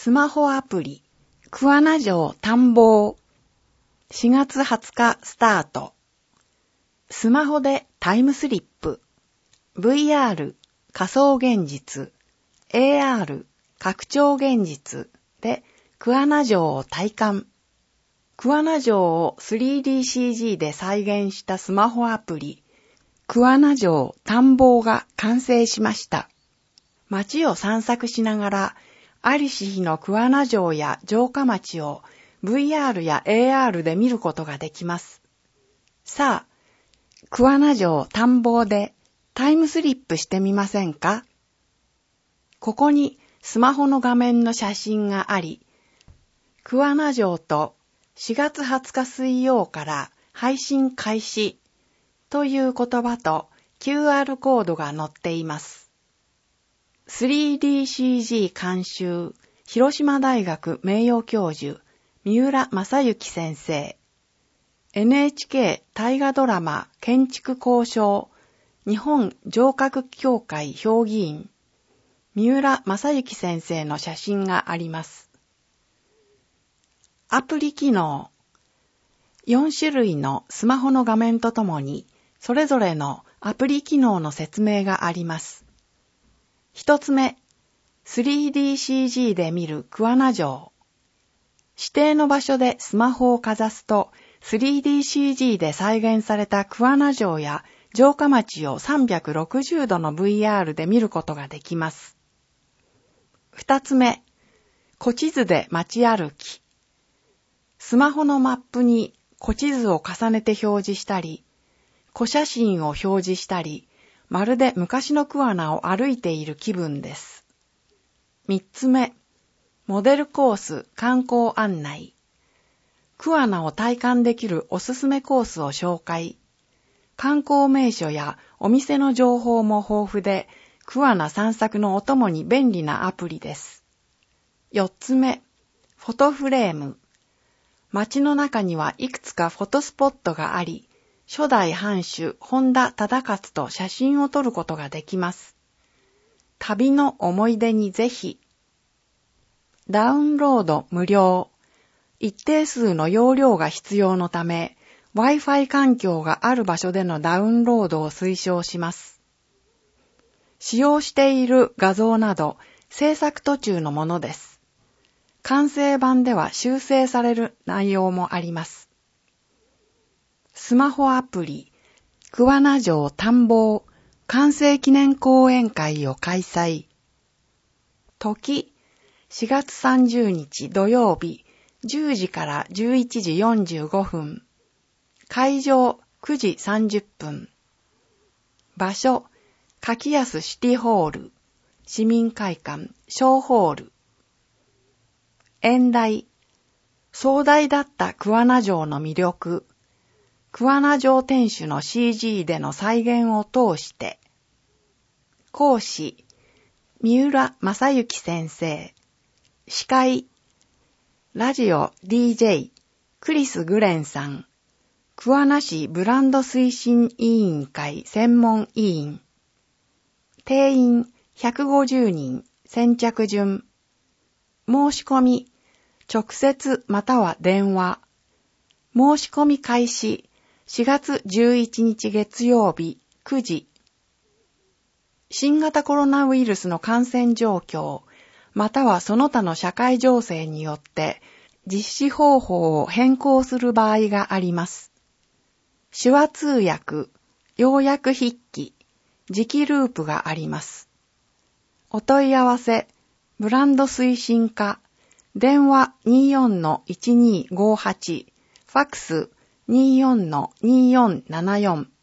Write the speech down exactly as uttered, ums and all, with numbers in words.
スマホアプリ、桑名城探訪。しがつはつかスタート。スマホでタイムスリップ。ブイアール 仮想現実。エーアール 拡張現実で桑名城を体感。桑名城を スリーディーシージー で再現したスマホアプリ、桑名城探訪が完成しました。街を散策しながら、ありし日の桑名城や城下町を ブイアール や エーアール で見ることができます。さあ、桑名城探訪でタイムスリップしてみませんか？ここにスマホの画面の写真があり、桑名城としがつはつか水曜から配信開始という言葉と キューアール コードが載っています。スリーディーシージー 監修、広島大学名誉教授、三浦正幸先生。エヌエイチケー 大河ドラマ建築考証、日本城郭協会評議員、三浦正幸先生の写真があります。アプリ機能。よんしゅるいのスマホの画面とともに、それぞれのアプリ機能の説明があります。一つ目、スリーディーシージー で見る桑名城。指定の場所でスマホをかざすと、スリーディーシージー で再現された桑名城や城下町をさんびゃくろくじゅうどの ブイアール で見ることができます。二つ目、古地図で街歩き。スマホのマップに古地図を重ねて表示したり、古写真を表示したり、まるで昔の桑名を歩いている気分です。三つ目、モデルコース観光案内。桑名を体感できるおすすめコースを紹介。観光名所やお店の情報も豊富で、桑名散策のお供に便利なアプリです。四つ目、フォトフレーム。街の中にはいくつかフォトスポットがあり、初代藩主本田忠勝と写真を撮ることができます。旅の思い出にぜひ。ダウンロード無料。一定数の容量が必要のため、Wi-Fi 環境がある場所でのダウンロードを推奨します。使用している画像など制作途中のものです。完成版では修正される内容もあります。スマホアプリ、桑名城探訪完成記念講演会を開催。時、しがつさんじゅうにち土曜日、じゅうじからじゅういちじよんじゅうごふん。会場、くじさんじゅっぷん。場所、柿安シティホール、市民会館、小ホール。演題、壮大だった桑名城の魅力。桑名城天守の シージー での再現を通して。講師、三浦正幸先生。司会、ラジオ ディージェー、クリス・グレンさん。桑名市ブランド推進委員会専門委員。定員ひゃくごじゅうにん、先着順。申し込み、直接または電話。申し込み開始、しがつじゅういちにち月曜日くじ。新型コロナウイルスの感染状況、またはその他の社会情勢によって実施方法を変更する場合があります。手話通訳、要約筆記、磁気ループがあります。お問い合わせ、ブランド推進課、電話 にじゅうよんのいちにーごーはち、ファックス にじゅうよんのにーよんななよん。